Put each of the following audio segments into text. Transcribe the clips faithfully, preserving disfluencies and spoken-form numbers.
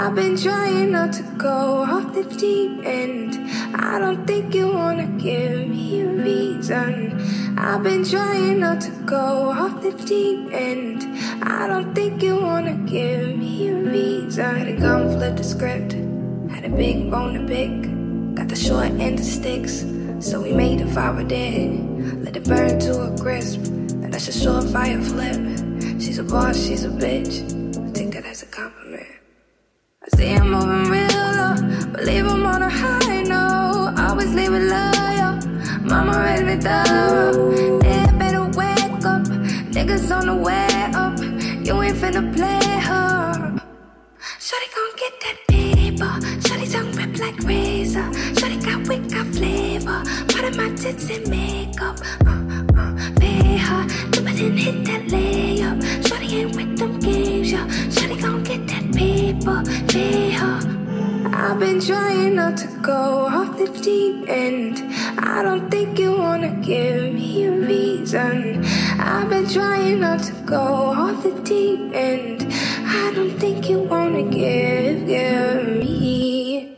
I've been trying not to go off the deep end. I don't think you wanna give me a reason. I've been trying not to go off the deep end. I don't think you wanna give me a reason. Had to come flip the script, had a big bone to pick. Got the short end of sticks, so we made a fire dead. Let it burn to a crisp, and that's a surefire flip. She's a boss, she's a bitch. Take that as a compliment. I see I'm moving real low, believe I'm on a high note. Always leave it loyal, mama raised me thorough. Yeah, better wake up, niggas on the way up. You ain't finna play her. Shawty gon' get that paper, shawty tongue rip like razor. Shawty got wit, got flavor, part of my tits and makeup. Uh, uh, pay her, do it and hit that layup. Shawty ain't with them games, yo. Shawty gon' get that paper, pay her. I've been trying not to go off the deep end. I don't think you wanna give me a reason. I've been trying not to go off the deep end. I don't think you wanna give, give me.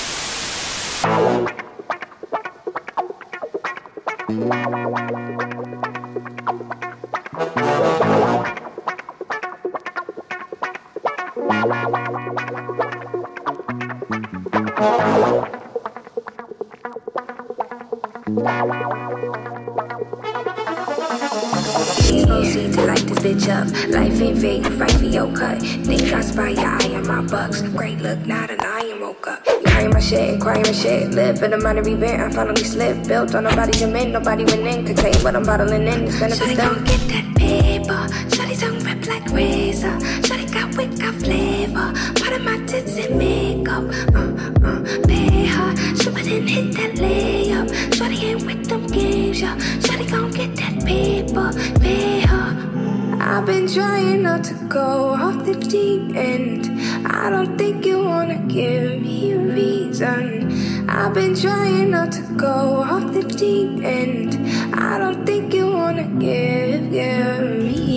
Please proceed to light this bitch up. Life ain't fair, you fight for your cut. Think I spy your eye on my bucks. Great look, not an iron woke up. You crying my shit, crying my shit. Live in the minor event, I finally slipped. Built on nobody's admit, nobody went in. Could tell you what I'm bottling in. It's gonna be done. Shawty gon' get that paper. Shawty tongue rip like razor. Shawty got wit, got flavor. Part of my tits and makeup. Uh, uh, pay her. Shoot it and hit that layup. Shawty ain't with them games, yo. Shawty gon' get that paper, pay her. I've been trying not to go off the deep end. I don't think you wanna give me a reason. I've been trying not to go off the deep end. I don't think you wanna give, give me